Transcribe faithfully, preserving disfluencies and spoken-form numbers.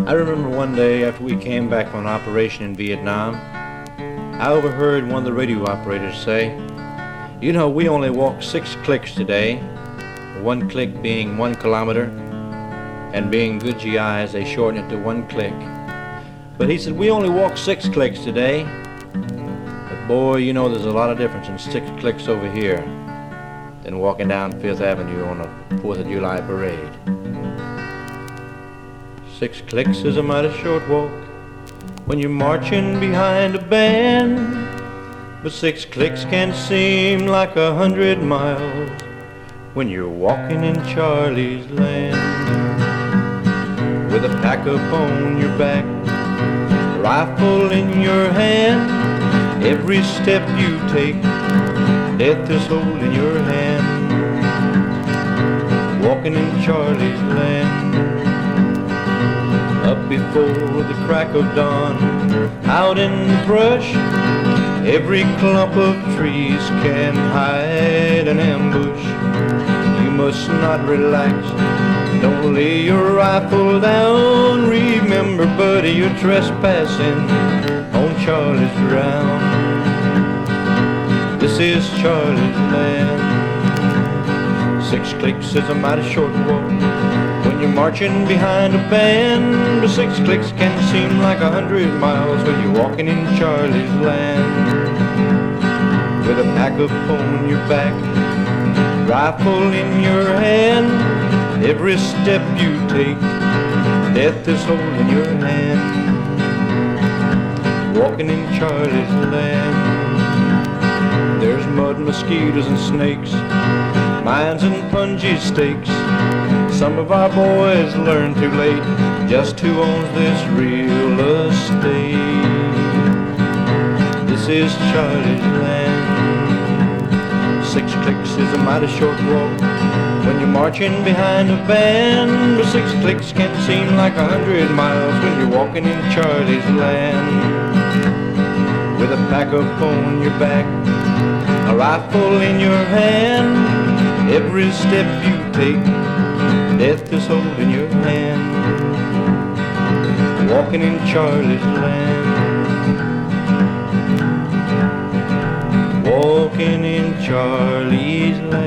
I remember one day after we came back from an operation in Vietnam, I overheard one of the radio operators say, "You know, we only walk six clicks today," one click being one kilometer, and being good G Is, they shorten it to one click. But he said, "We only walk six clicks today." But boy, you know there's a lot of difference in six clicks over here than walking down Fifth Avenue on a fourth of July parade. Six clicks is a mighty short walk when you're marching behind a band, but six clicks can seem like a hundred miles when you're walking in Charlie's land. With a pack upon your back, a rifle in your hand, every step you take, death is holding your hand. Walking in Charlie's land. Up before the crack of dawn, out in the brush, every clump of trees can hide an ambush. You must not relax, don't lay your rifle down. Remember, buddy, you're trespassing on Charlie's ground. This is Charlie's land. Six clicks is a mighty short walk when you're marching behind a band, but six clicks can seem like a hundred miles when you're walking in Charlie's land. With a pack upon your back, rifle in your hand, every step you take, death is holding your hand. Walking in Charlie's land. There's mud, mosquitoes and snakes, mines and punji stakes. Some of our boys learn too late just who owns this real estate. This is Charlie's land. Six clicks is a mighty short walk when you're marching behind a band, but six clicks can seem like a hundred miles when you're walking in Charlie's land. With a pack upon your back, a rifle in your hand, every step you take, death is holding your hand. Walking in Charlie's land. Walking in Charlie's land.